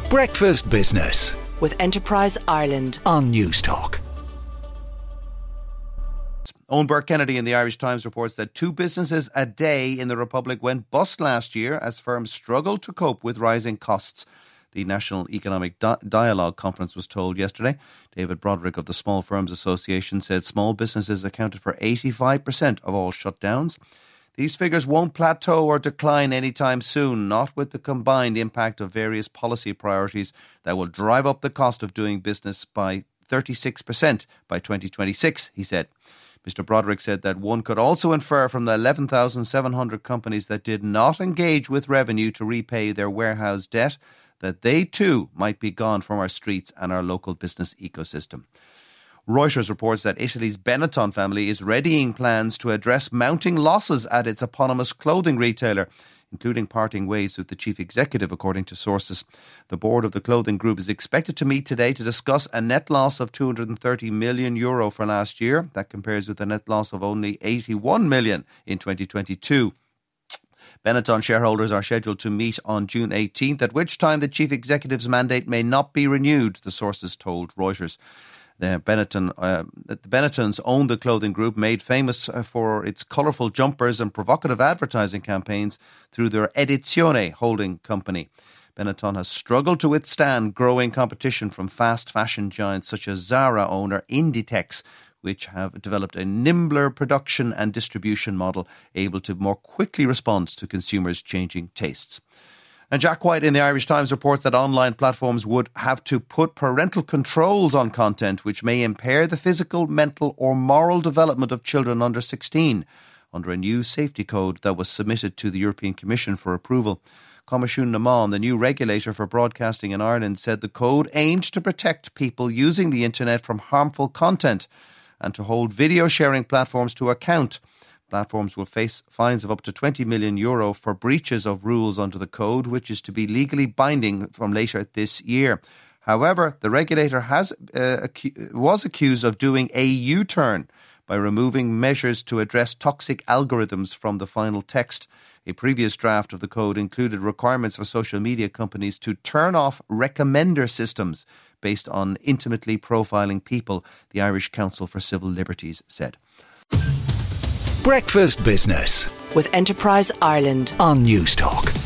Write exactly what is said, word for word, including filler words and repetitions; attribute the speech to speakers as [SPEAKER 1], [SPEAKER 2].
[SPEAKER 1] Breakfast Business
[SPEAKER 2] with Enterprise Ireland
[SPEAKER 1] on Newstalk.
[SPEAKER 3] Owen Burke-Kennedy in the Irish Times reports that two businesses a day in the Republic went bust last year as firms struggled to cope with rising costs. The National Economic Di- Dialogue Conference was told yesterday. David Broderick of the Small Firms Association said small businesses accounted for eighty-five percent of all shutdowns. These figures won't plateau or decline anytime soon, not with the combined impact of various policy priorities that will drive up the cost of doing business by thirty-six percent by twenty twenty-six, he said. Mister Broderick said that one could also infer from the eleven thousand seven hundred companies that did not engage with revenue to repay their warehouse debt that they too might be gone from our streets and our local business ecosystem. Reuters reports that Italy's Benetton family is readying plans to address mounting losses at its eponymous clothing retailer, including parting ways with the chief executive, according to sources. The board of the clothing group is expected to meet today to discuss a net loss of two hundred thirty million euro for last year. That compares with a net loss of only eighty-one million in twenty twenty-two. Benetton shareholders are scheduled to meet on June eighteenth, at which time the chief executive's mandate may not be renewed, the sources told Reuters. The Benetton, uh, the Benettons own the clothing group, made famous for its colourful jumpers and provocative advertising campaigns through their Edizione holding company. Benetton has struggled to withstand growing competition from fast fashion giants such as Zara owner Inditex, which have developed a nimbler production and distribution model able to more quickly respond to consumers' changing tastes. And Jack White in the Irish Times reports that online platforms would have to put parental controls on content which may impair the physical, mental or moral development of children under sixteen under a new safety code that was submitted to the European Commission for approval. Comisiún na Meán, the new regulator for broadcasting in Ireland, said the code aimed to protect people using the internet from harmful content and to hold video sharing platforms to account. Platforms will face fines of up to twenty million euro for breaches of rules under the code, which is to be legally binding from later this year. However, the regulator has uh, acu- was accused of doing a U-turn by removing measures to address toxic algorithms from the final text. A previous draft of the code included requirements for social media companies to turn off recommender systems based on intimately profiling people, the Irish Council for Civil Liberties said.
[SPEAKER 1] Breakfast Business
[SPEAKER 2] with Enterprise Ireland
[SPEAKER 1] on Newstalk.